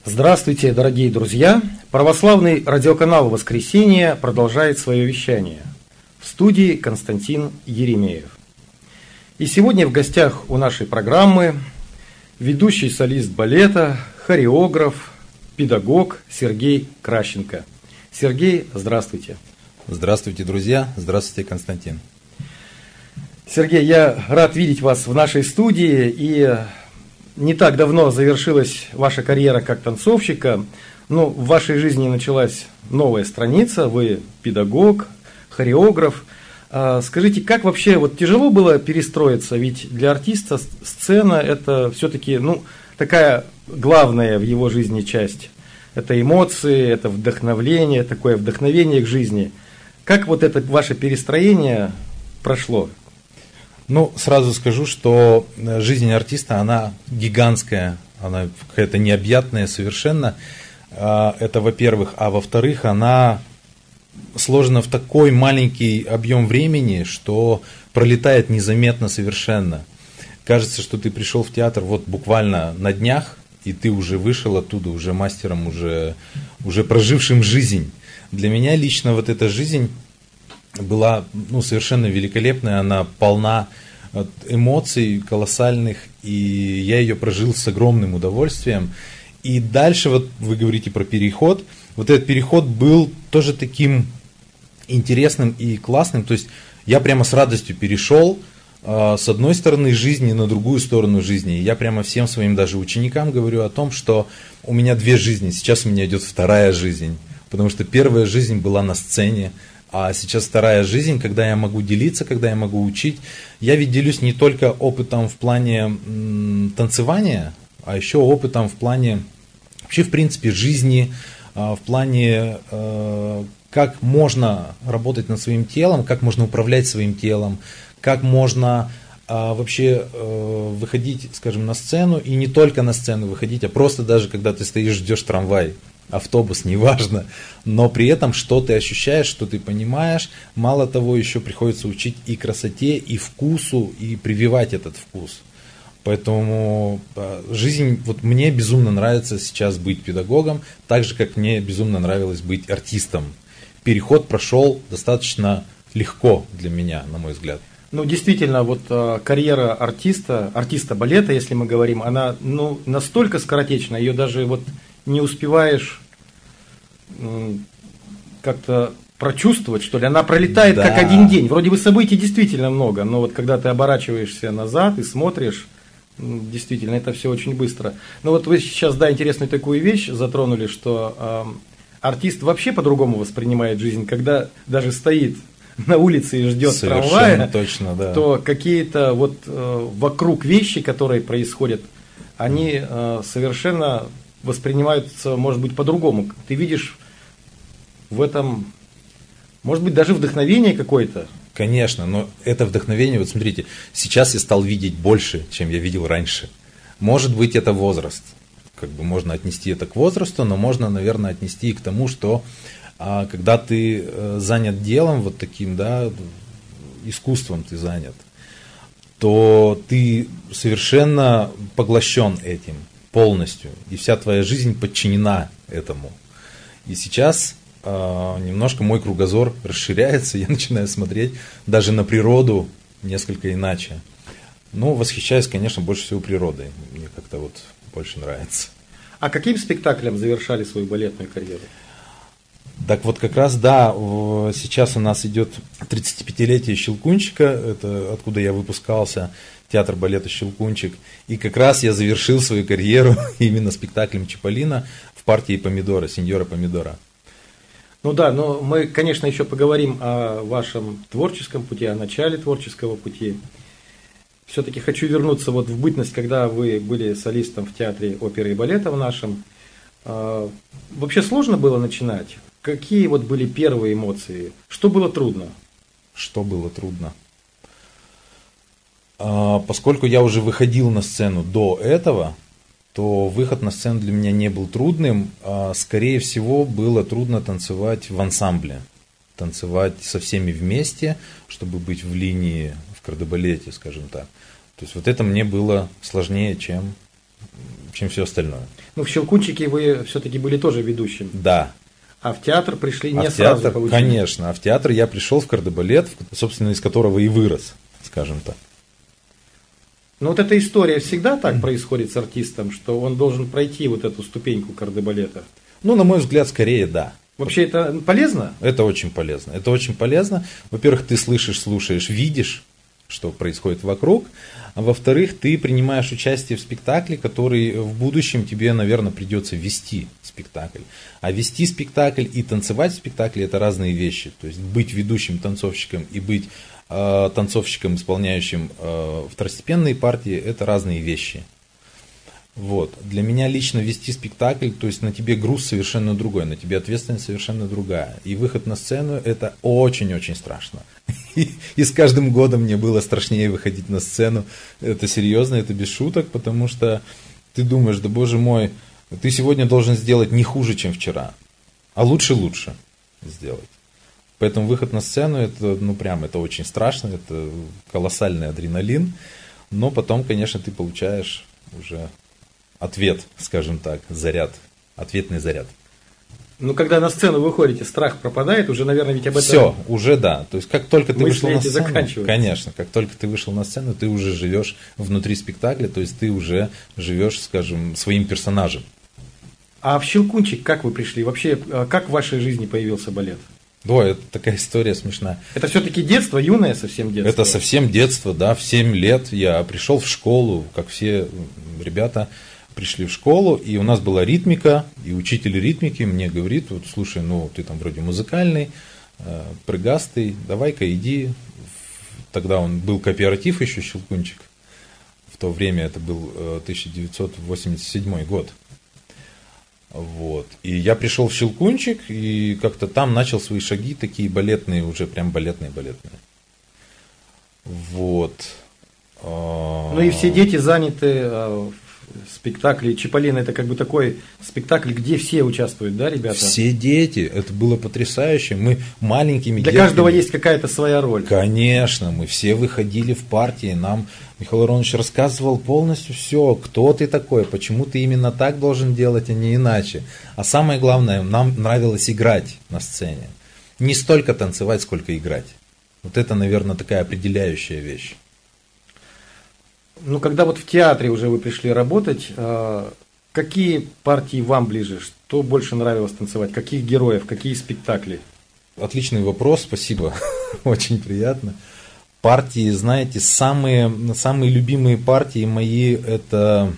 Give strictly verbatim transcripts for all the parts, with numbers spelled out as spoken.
Здравствуйте, дорогие друзья! Православный радиоканал «Воскресенье» продолжает свое вещание. В студии Константин Еремеев. И сегодня в гостях у нашей программы ведущий солист балета, хореограф, педагог Сергей Кращенко. Сергей, здравствуйте! Здравствуйте, друзья! Здравствуйте, Константин! Сергей, я рад видеть вас в нашей студии, и не так давно завершилась ваша карьера как танцовщика, но в вашей жизни началась новая страница, вы педагог, хореограф. Скажите, как вообще вот тяжело было перестроиться, ведь для артиста сцена это все-таки ну, такая главная в его жизни часть. Это эмоции, это вдохновление, такое вдохновение к жизни. Как вот это ваше перестроение прошло? Ну, сразу скажу, что жизнь артиста, она гигантская, она какая-то необъятная совершенно. Это, во-первых. А во-вторых, она сложена в такой маленький объем времени, что пролетает незаметно совершенно. Кажется, что ты пришел в театр вот буквально на днях, и ты уже вышел оттуда, уже мастером, уже, уже прожившим жизнь. Для меня лично вот эта жизнь была ну, совершенно великолепная, она полна эмоций колоссальных, и я ее прожил с огромным удовольствием. И дальше, вот вы говорите про переход, вот этот переход был тоже таким интересным и классным, то есть я прямо с радостью перешел э, с одной стороны жизни на другую сторону жизни. Я прямо всем своим даже ученикам говорю о том, что у меня две жизни, сейчас у меня идет вторая жизнь, потому что первая жизнь была на сцене, а сейчас вторая жизнь, когда я могу делиться, когда я могу учить. Я ведь делюсь не только опытом в плане м, танцевания, а еще опытом в плане вообще в принципе жизни, э, в плане э, как можно работать над своим телом, как можно управлять своим телом, как можно э, вообще э, выходить, скажем, на сцену, и не только на сцену выходить, а просто даже когда ты стоишь, ждешь трамвай, автобус, неважно, но при этом что ты ощущаешь, что ты понимаешь. Мало того, еще приходится учить и красоте, и вкусу, и прививать этот вкус. Поэтому жизнь, вот мне безумно нравится сейчас быть педагогом, так же, как мне безумно нравилось быть артистом. Переход прошел достаточно легко для меня, на мой взгляд. Ну, действительно, вот э, карьера артиста, артиста балета, если мы говорим, она ну, настолько скоротечна, ее даже вот не успеваешь э, как-то прочувствовать, что ли. Она пролетает да. как один день. Вроде бы событий действительно много, но вот когда ты оборачиваешься назад и смотришь, действительно, это все очень быстро. Но вот вы сейчас, да, интересную такую вещь затронули, что э, артист вообще по-другому воспринимает жизнь, когда даже стоит на улице и ждет Совершенно трамвая, точно, да. то какие-то вот э, вокруг вещи, которые происходят, они э, совершенно воспринимаются, может быть, по-другому. Ты видишь в этом, может быть, даже вдохновение какое-то. Конечно, но это вдохновение, вот смотрите, сейчас я стал видеть больше, чем я видел раньше. Может быть, это возраст. Как бы можно отнести это к возрасту, но можно, наверное, отнести и к тому, что а, когда ты э, занят делом вот таким, да, искусством ты занят, то ты совершенно поглощен этим полностью, и вся твоя жизнь подчинена этому. И сейчас э, немножко мой кругозор расширяется, я начинаю смотреть даже на природу несколько иначе. Ну, восхищаюсь, конечно, больше всего природой. Мне как-то вот больше нравится. А каким спектаклем завершали свою балетную карьеру? Так вот как раз, да, сейчас у нас идет тридцатипятилетие Щелкунчика, это откуда я выпускался, театр балета «Щелкунчик». И как раз я завершил свою карьеру именно спектаклем Чиполлино в партии «Помидора», «Синьора Помидора». Ну да, но мы, конечно, еще поговорим о вашем творческом пути, о начале творческого пути. Все-таки хочу вернуться вот в бытность, когда вы были солистом в театре оперы и балета в нашем. Вообще сложно было начинать? Какие вот были первые эмоции? Что было трудно? Что было трудно? Поскольку я уже выходил на сцену до этого, то выход на сцену для меня не был трудным. Скорее всего, было трудно танцевать в ансамбле. Танцевать со всеми вместе, чтобы быть в линии в кардебалете, скажем так. То есть вот это мне было сложнее, чем чем все остальное. Ну, в «Щелкунчике» вы все-таки были тоже ведущим. Да. А в театр пришли не а в сразу театр, получили. Конечно, а в театр я пришел в кардебалет, собственно, из которого и вырос, скажем так. Но вот эта история всегда так происходит с артистом, что он должен пройти вот эту ступеньку кардебалета? Ну, на мой взгляд, скорее да. Вообще это полезно? Это очень полезно. Это очень полезно. Во-первых, ты слышишь, слушаешь, видишь, что происходит вокруг. А во-вторых, ты принимаешь участие в спектакле, который в будущем тебе, наверное, придется вести спектакль. А вести спектакль и танцевать в спектакле – это разные вещи. То есть быть ведущим танцовщиком и быть э, танцовщиком, исполняющим э, второстепенные партии – это разные вещи. Вот. Для меня лично вести спектакль, то есть на тебе груз совершенно другой, на тебе ответственность совершенно другая. И выход на сцену – это очень-очень страшно. И, и с каждым годом мне было страшнее выходить на сцену. Это серьезно, это без шуток, потому что ты думаешь, да боже мой, ты сегодня должен сделать не хуже, чем вчера, а лучше-лучше сделать. Поэтому выход на сцену – это, ну, прям, это очень страшно, это колоссальный адреналин. Но потом, конечно, ты получаешь уже ответ, скажем так, заряд, ответный заряд. Ну, когда на сцену выходите, страх пропадает, уже, наверное, ведь об этом... Все, уже да. То есть, как только ты вышел на сцену, конечно, как только ты вышел на сцену, ты уже живешь внутри спектакля, то есть, ты уже живешь, скажем, своим персонажем. А в «Щелкунчик» как вы пришли? Вообще, как в вашей жизни появился балет? Да, это такая история смешная. Это все-таки детство, юное совсем детство? Это совсем детство, да, в семь лет я пришел в школу, как все ребята пришли в школу, и у нас была ритмика, и учитель ритмики мне говорит, вот, слушай, ну, ты там вроде музыкальный, э, прыгастый, давай-ка иди. Тогда он был кооператив еще, «Щелкунчик». В то время это был э, тысяча девятьсот восемьдесят седьмой год. Вот. И я пришел в «Щелкунчик», и как-то там начал свои шаги, такие балетные, уже прям балетные-балетные. Вот. Ну и все дети заняты в спектакле. «Чиполлино» это как бы такой спектакль, где все участвуют, да, ребята? Все дети. Это было потрясающе. Мы маленькими Для детками... каждого есть какая-то своя роль. Конечно, мы все выходили в партии. Нам Михаил Аронович рассказывал полностью все. Кто ты такой, почему ты именно так должен делать, а не иначе. А самое главное, нам нравилось играть на сцене. Не столько танцевать, сколько играть. Вот это, наверное, такая определяющая вещь. Ну, когда вот в театре уже вы пришли работать, какие партии вам ближе? Что больше нравилось танцевать? Каких героев? Какие спектакли? Отличный вопрос, спасибо. Очень приятно. Партии, знаете, самые, самые любимые партии мои – это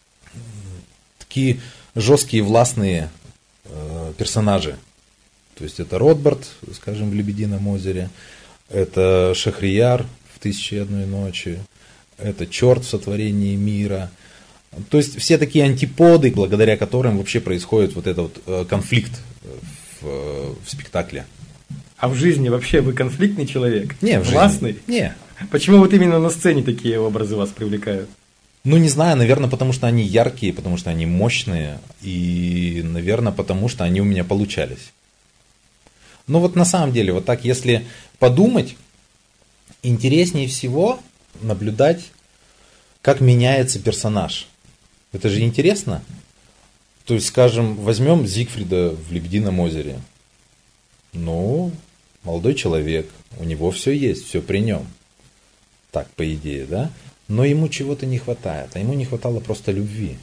такие жесткие, властные э, персонажи. То есть это Ротбард, скажем, в «Лебедином озере», это Шахрияр в «Тысяче и одной ночи», это черт в «Сотворении мира». То есть все такие антиподы, благодаря которым вообще происходит вот этот вот конфликт в, в спектакле. А в жизни вообще вы конфликтный человек? Не, в Властный? жизни. Не. Почему вот именно на сцене такие образы вас привлекают? Ну, не знаю, наверное, потому что они яркие, потому что они мощные, и, наверное, потому что они у меня получались. Но вот на самом деле, вот так, если подумать, интереснее всего наблюдать, как меняется персонаж. Это же интересно. То есть, скажем, возьмем Зигфрида в «Лебедином озере». Ну, молодой человек, у него все есть, все при нем. Так, по идее, да? Но ему чего-то не хватает, а ему не хватало просто любви.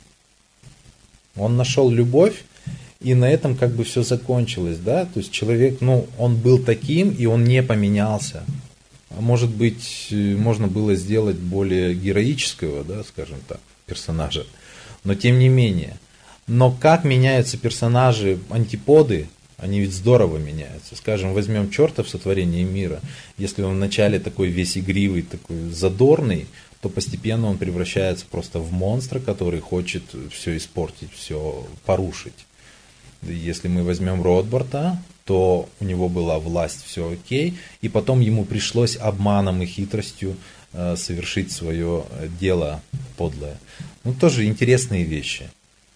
Он нашел любовь, и на этом как бы все закончилось, да? То есть человек, ну, он был таким, и он не поменялся. А может быть, можно было сделать более героического, да, скажем так, персонажа. Но тем не менее. Но как меняются персонажи, антиподы, они ведь здорово меняются. Скажем, возьмем черта в «Сотворении мира». Если он вначале такой весь игривый, такой задорный, то постепенно он превращается просто в монстра, который хочет все испортить, все порушить. Если мы возьмем Ротбарда, то у него была власть, все окей, и потом ему пришлось обманом и хитростью э, совершить свое дело подлое. Ну, тоже интересные вещи.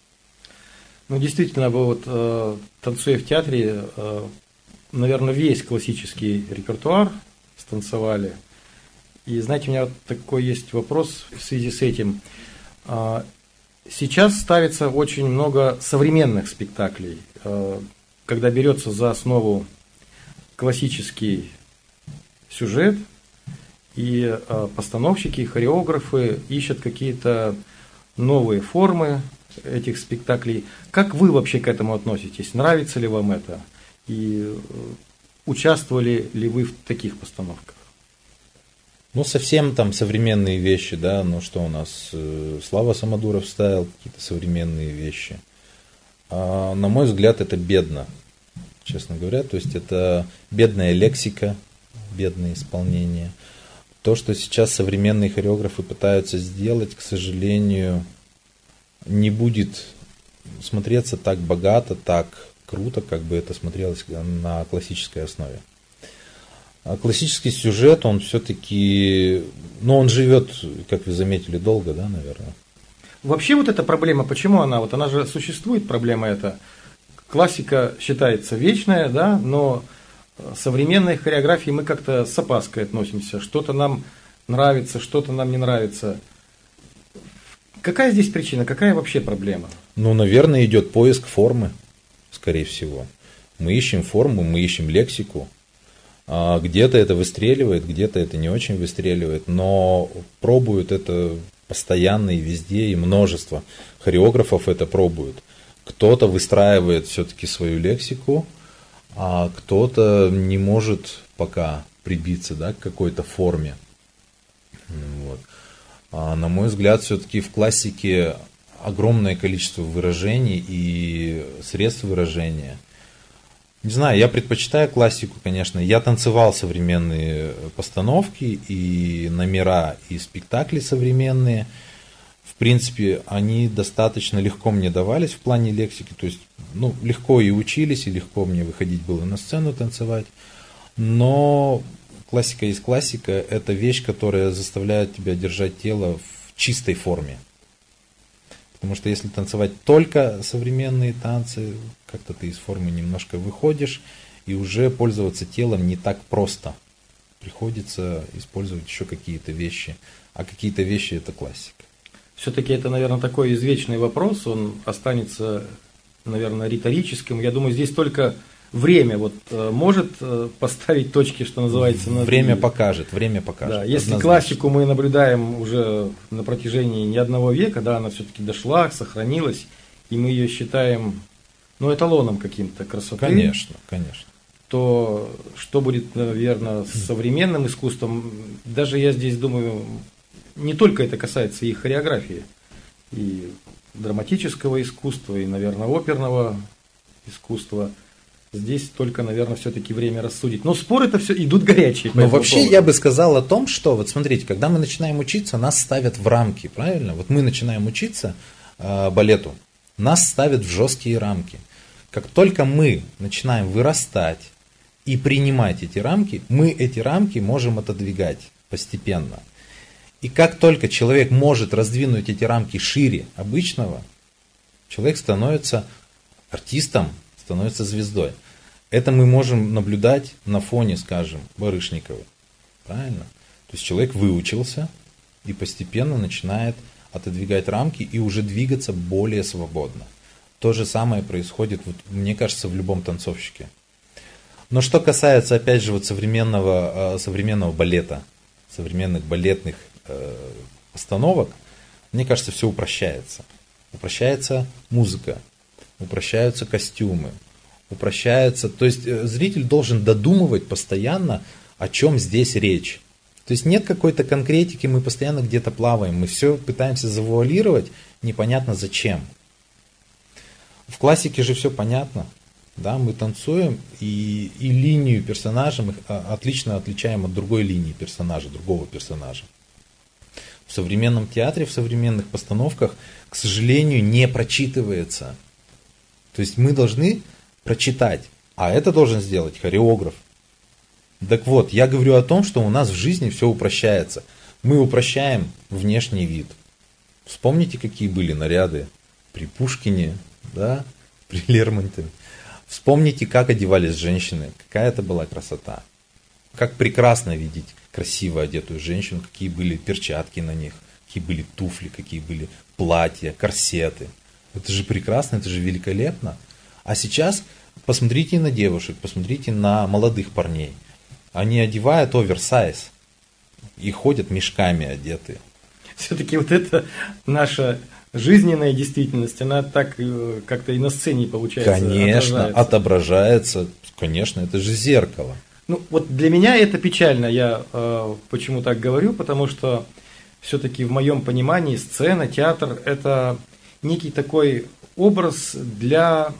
Ну, действительно, вы вот, э, танцуя в театре, э, наверное, весь классический репертуар станцевали. И, знаете, у меня вот такой есть вопрос в связи с этим. Э, Сейчас ставится очень много современных спектаклей, когда берется за основу классический сюжет, и постановщики, и хореографы ищут какие-то новые формы этих спектаклей. Как вы вообще к этому относитесь? Нравится ли вам это? И участвовали ли вы в таких постановках? Ну, совсем там современные вещи, да, ну что у нас, Слава Самодуров ставил какие-то современные вещи. А, на мой взгляд, это бедно, честно говоря, то есть это бедная лексика, бедное исполнение. То, что сейчас современные хореографы пытаются сделать, к сожалению, не будет смотреться так богато, так круто, как бы это смотрелось на классической основе. А классический сюжет, он все-таки, ну, он живет, как вы заметили, долго, да, наверное. Вообще вот эта проблема, почему она, вот она же существует, проблема эта. Классика считается вечная, да, но современной хореографии мы как-то с опаской относимся. Что-то нам нравится, что-то нам не нравится. Какая здесь причина, какая вообще проблема? Ну, наверное, идет поиск формы, скорее всего. Мы ищем форму, мы ищем лексику. Где-то это выстреливает, где-то это не очень выстреливает, но пробуют это постоянно и везде, и множество хореографов это пробуют. Кто-то выстраивает все-таки свою лексику, а кто-то не может пока прибиться, да, к какой-то форме. Вот. А на мой взгляд, все-таки в классике огромное количество выражений и средств выражения. Не знаю, я предпочитаю классику, конечно. Я танцевал современные постановки и номера, и спектакли современные. В принципе, они достаточно легко мне давались в плане лексики. То есть, ну, легко и учились, и легко мне выходить было на сцену танцевать. Но классика есть классика. Это вещь, которая заставляет тебя держать тело в чистой форме. Потому что если танцевать только современные танцы, как-то ты из формы немножко выходишь, и уже пользоваться телом не так просто. Приходится использовать еще какие-то вещи, а какие-то вещи это классика. Все-таки это, наверное, такой извечный вопрос, он останется, наверное, риторическим. Я думаю, здесь только время вот может поставить точки, что называется. На время покажет, время покажет. Да, если классику мы наблюдаем уже на протяжении не одного века, да, она все-таки дошла, сохранилась, и мы ее считаем, ну, эталоном каким-то красоты. Конечно, конечно. То что будет, наверное, с современным искусством? Даже я здесь думаю, не только это касается и хореографии, и драматического искусства, и, наверное, оперного искусства. Здесь только, наверное, все-таки время рассудить. Но споры это все идут горячие. Но вообще поводу. Я бы сказал о том, что, вот смотрите, когда мы начинаем учиться, нас ставят в рамки, правильно? Вот мы начинаем учиться э, балету, нас ставят в жесткие рамки. Как только мы начинаем вырастать и принимать эти рамки, мы эти рамки можем отодвигать постепенно. И как только человек может раздвинуть эти рамки шире обычного, человек становится артистом, становится звездой. Это мы можем наблюдать на фоне, скажем, Барышниковой. Правильно? То есть человек выучился и постепенно начинает отодвигать рамки и уже двигаться более свободно. То же самое происходит, вот, мне кажется, в любом танцовщике. Но что касается, опять же, вот современного, современного балета, современных балетных э, постановок, мне кажется, все упрощается. Упрощается музыка, упрощаются костюмы, упрощается, то есть зритель должен додумывать постоянно, о чем здесь речь. То есть нет какой-то конкретики, мы постоянно где-то плаваем, мы все пытаемся завуалировать, непонятно зачем. В классике же все понятно, да, мы танцуем и, и линию персонажа мы отлично отличаем от другой линии персонажа, другого персонажа. В современном театре, в современных постановках, к сожалению, не прочитывается. То есть мы должны прочитать, а это должен сделать хореограф. Так вот, я говорю о том, что у нас в жизни все упрощается. Мы упрощаем внешний вид. Вспомните, какие были наряды при Пушкине, да, при Лермонтове. Вспомните, как одевались женщины, какая это была красота. Как прекрасно видеть красиво одетую женщину, какие были перчатки на них, какие были туфли, какие были платья, корсеты. Это же прекрасно, это же великолепно. А сейчас посмотрите на девушек, посмотрите на молодых парней. Они одевают оверсайз и ходят мешками одетые. Все-таки вот это наша жизненная действительность, она так как-то и на сцене получается. Конечно, отображается. отображается. Конечно, это же зеркало. Ну, вот для меня это печально, я э, почему так говорю, потому что все-таки в моем понимании сцена, театр – это некий такой образ для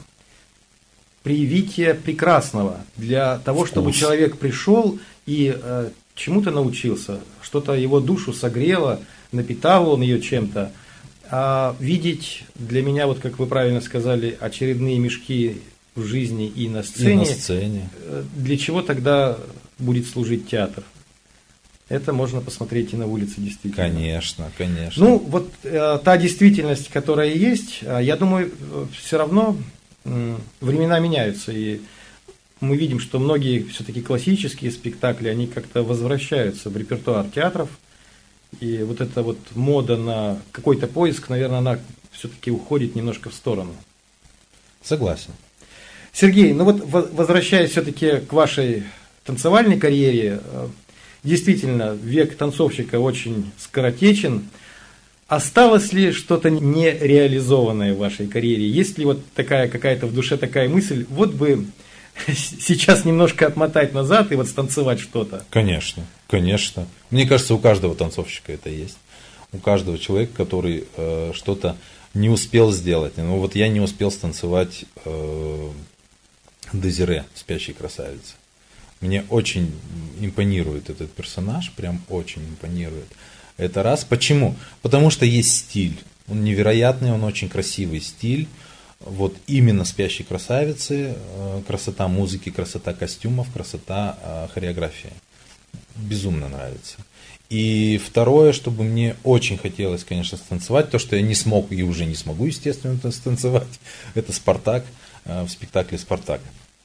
привития прекрасного, для того, Вкус. Чтобы человек пришел и э, чему-то научился, что-то его душу согрело, напитал он ее чем-то. А видеть для меня, вот как вы правильно сказали, очередные мешки в жизни и на сцене, и на сцене. Для чего тогда будет служить театр? Это можно посмотреть и на улице действительно. Конечно, конечно. Ну, вот э, та действительность, которая есть, э, я думаю, э, все равно э, времена меняются. И мы видим, что многие все-таки классические спектакли, они как-то возвращаются в репертуар театров. И вот эта вот мода на какой-то поиск, наверное, она все-таки уходит немножко в сторону. Согласен. Сергей, ну вот возвращаясь все-таки к вашей танцевальной карьере, действительно, век танцовщика очень скоротечен. Осталось ли что-то нереализованное в вашей карьере? Есть ли вот такая какая-то в душе такая мысль, вот бы сейчас немножко отмотать назад и вот станцевать что-то? Конечно, конечно. Мне кажется, у каждого танцовщика это есть. У каждого человека, который э, что-то не успел сделать. Ну вот я не успел станцевать э, Дезире, «Спящей красавицы». Мне очень импонирует этот персонаж, прям очень импонирует. Это раз. Почему? Потому что есть стиль. Он невероятный, он очень красивый стиль. Вот именно «Спящей красавицы», красота музыки, красота костюмов, красота хореографии. Безумно нравится. И второе, чтобы мне очень хотелось, конечно, станцевать, то, что я не смог и уже не смогу, естественно, станцевать, это «Спартак», в спектакле «Спартак».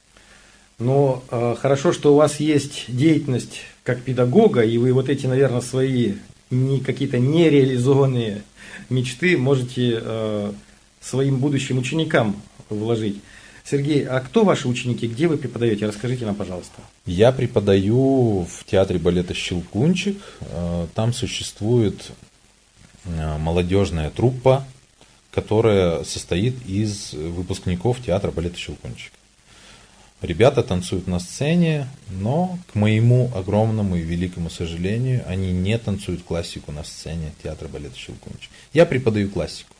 Но э, хорошо, что у вас есть деятельность как педагога, и вы вот эти, наверное, свои не, какие-то нереализованные мечты можете э, своим будущим ученикам вложить. Сергей, а кто ваши ученики, где вы преподаете? Расскажите нам, пожалуйста. Я преподаю в театре балета «Щелкунчик». Там существует молодежная труппа, которая состоит из выпускников театра балета «Щелкунчик». Ребята танцуют на сцене, но, к моему огромному и великому сожалению, они не танцуют классику на сцене театра балета «Щелкунчик». Я преподаю классику.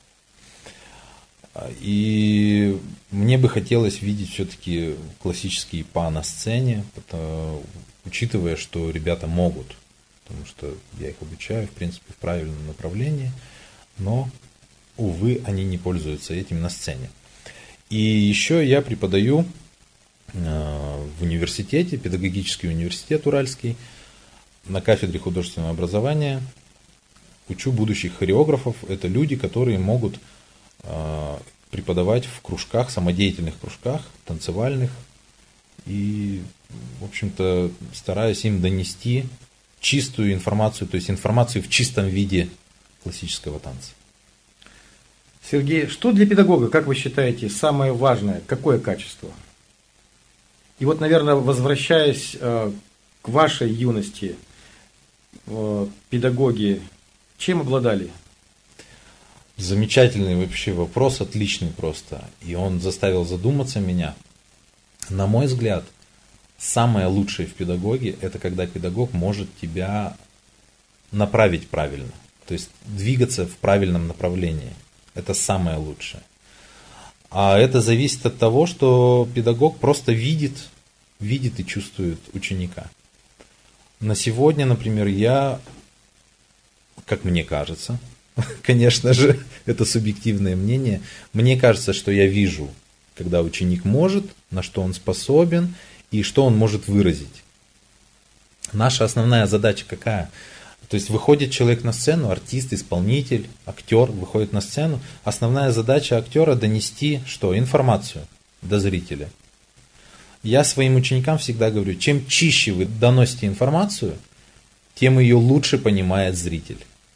И мне бы хотелось видеть все-таки классические па на сцене, потому, учитывая, что ребята могут, потому что я их обучаю, в принципе, в правильном направлении, но, увы, они не пользуются этим на сцене. И еще я преподаю в университете, педагогический университет Уральский, на кафедре художественного образования. Учу будущих хореографов. Это люди, которые могут преподавать в кружках, самодеятельных кружках, танцевальных. И, в общем-то, стараюсь им донести чистую информацию, то есть информацию в чистом виде классического танца. Сергей, что для педагога, как вы считаете, самое важное, какое качество? И вот, наверное, возвращаясь э, к вашей юности, э, педагоги, чем обладали? Замечательный вообще вопрос, отличный просто. И он заставил задуматься меня. На мой взгляд, самое лучшее в педагоге – это когда педагог может тебя направить правильно. То есть двигаться в правильном направлении. Это самое лучшее. А это зависит от того, что педагог просто видит, видит и чувствует ученика. На сегодня, например, я, как мне кажется, конечно же, это субъективное мнение, мне кажется, что я вижу, когда ученик может, на что он способен и что он может выразить. Наша основная задача какая? То есть выходит человек на сцену, артист, исполнитель, актер выходит на сцену. Основная задача актера донести что? Информацию до зрителя. Я своим ученикам всегда говорю, чем чище вы доносите информацию, тем ее лучше понимает зритель.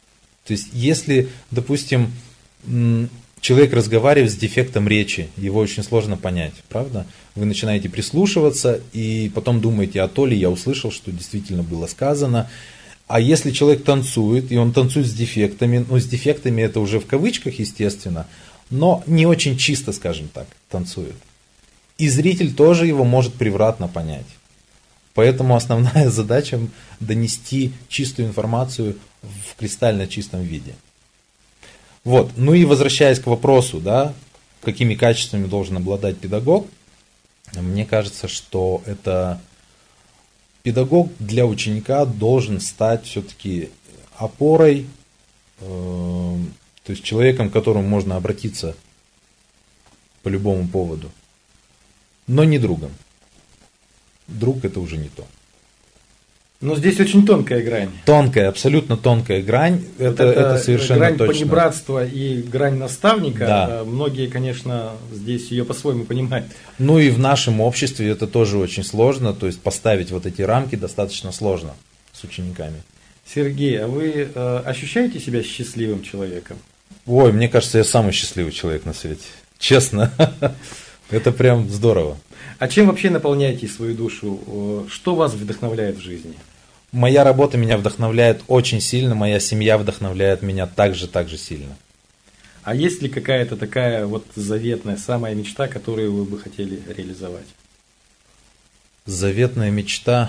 То есть, если, допустим, человек разговаривает с дефектом речи, его очень сложно понять, правда? Вы начинаете прислушиваться, и потом думаете, а то ли я услышал, что действительно было сказано. А если человек танцует, и он танцует с дефектами, ну, с дефектами это уже в кавычках, естественно, но не очень чисто, скажем так, танцует. И зритель тоже его может превратно понять. Поэтому основная задача донести чистую информацию в кристально чистом виде. Вот. Ну и возвращаясь к вопросу, да, какими качествами должен обладать педагог, мне кажется, что это педагог для ученика должен стать все-таки опорой, э, то есть человеком, к которому можно обратиться по любому поводу, но не другом. Друг это уже не то. Но здесь очень тонкая грань. Тонкая, абсолютно тонкая грань. Вот это, это, это совершенно грань точно. понебратства и грань наставника. Да. Многие, конечно, здесь ее по-своему понимают. Ну и в нашем обществе это тоже очень сложно. То есть поставить вот эти рамки достаточно сложно с учениками. Сергей, а вы э, ощущаете себя счастливым человеком? Ой, мне кажется, я самый счастливый человек на свете. Честно. Это прям здорово. А чем вообще наполняете свою душу? Что вас вдохновляет в жизни? Моя работа меня вдохновляет очень сильно, моя семья вдохновляет меня также, так же сильно. А есть ли какая-то такая вот заветная, самая мечта, которую вы бы хотели реализовать? Заветная мечта?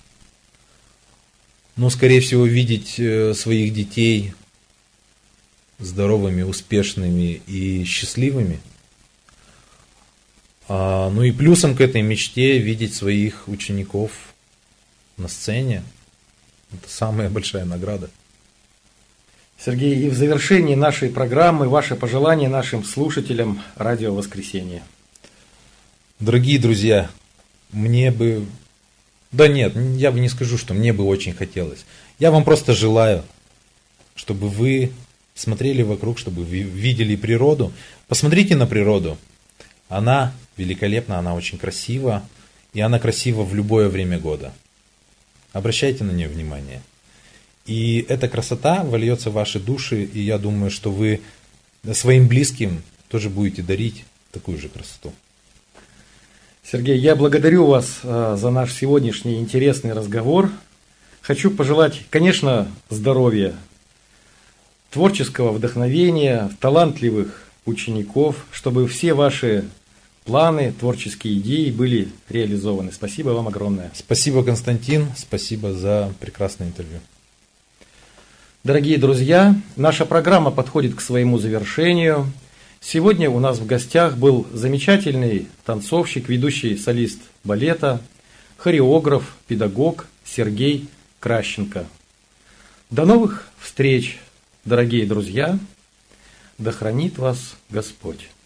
Ну, скорее всего, видеть своих детей здоровыми, успешными и счастливыми. А, ну и плюсом к этой мечте видеть своих учеников на сцене. Это самая большая награда. Сергей, и в завершении нашей программы ваше пожелание нашим слушателям Радио Воскресенье. Дорогие друзья, мне бы... Да нет, я бы не скажу, что мне бы очень хотелось. Я вам просто желаю, чтобы вы смотрели вокруг, чтобы вы видели природу. Посмотрите на природу. Она великолепна, она очень красива, и она красива в любое время года. Обращайте на нее внимание. И эта красота вольется в ваши души, и я думаю, что вы своим близким тоже будете дарить такую же красоту. Сергей, я благодарю вас за наш сегодняшний интересный разговор. Хочу пожелать, конечно, здоровья, творческого вдохновения, талантливых учеников, чтобы все ваши планы, творческие идеи были реализованы. Спасибо вам огромное. Спасибо, Константин, спасибо за прекрасное интервью. Дорогие друзья, наша программа подходит к своему завершению. Сегодня у нас в гостях был замечательный танцовщик, ведущий солист балета, хореограф, педагог Сергей Кращенко. До новых встреч, дорогие друзья! Да хранит вас Господь!